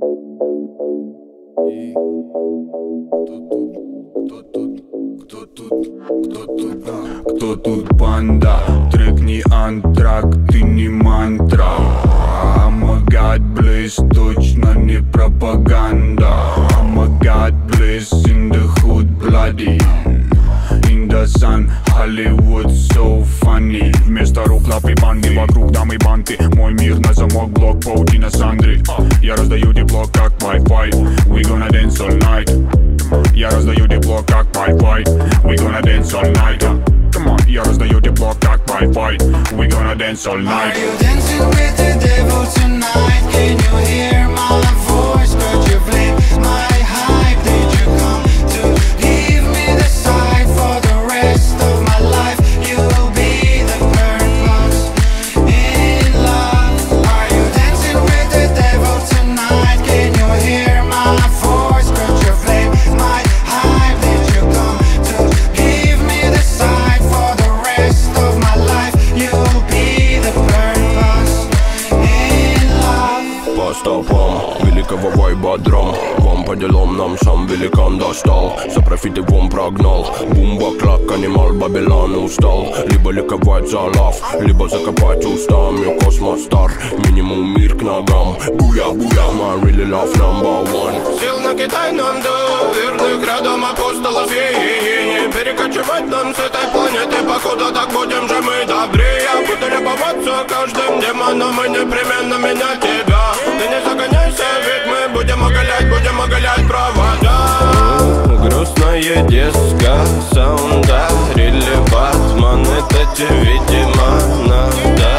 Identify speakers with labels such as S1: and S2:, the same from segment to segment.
S1: Кто тут банда? Трек не антракт, ты не мантра. Oh my God, please, точно не пропаганда. Oh my God, please, in the hood bloody, in the sun, Hollywood so funny. Вместо рук лапы банды, вокруг дамы банты. Мой мир на замок, блок, паутина Сандры. Я раздаю тепло, как Wi-Fi. We gonna dance all night. Я раздаю тепло, как Wi-Fi. We gonna dance all night. Come on, я раздаю тепло, как Wi-Fi. We gonna dance all night.
S2: Are you dancing with the devil tonight? Can you hear my voice? Could you flame my hype? Did you come to give me the sight for the rest of my life? You'll be the purpose in love. Are you dancing with the devil tonight? Can you hear my voice? Could you flame my hype? Did you come to give me the sight for the rest of my life? You'll be the purpose in love.
S3: По стопам великого вайба драм. Вам по делам, нам сам великан достал. За профиты вон прогнал. Бумба, клак, анимал, Бабилан устал. Либо ликовать за лав, либо закопать устами. Космос стар, минимум мир к ногам. Буя, буя, my really love number one.
S4: Сил на Китай нам до верных рядом апостолов и не перекочевать нам с этой планеты. Покуда так будем же мы добрее. Буду любоваться каждым демоном и непременно менять тебя. Ты не загоняйся, ведь мы будем оголять провода.
S5: Грустная диска, саунда, рили Батман. Это тебе, видимо, надо.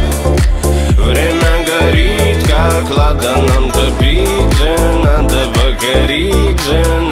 S5: Время горит, как лада, нам топить же. Надо покорить же.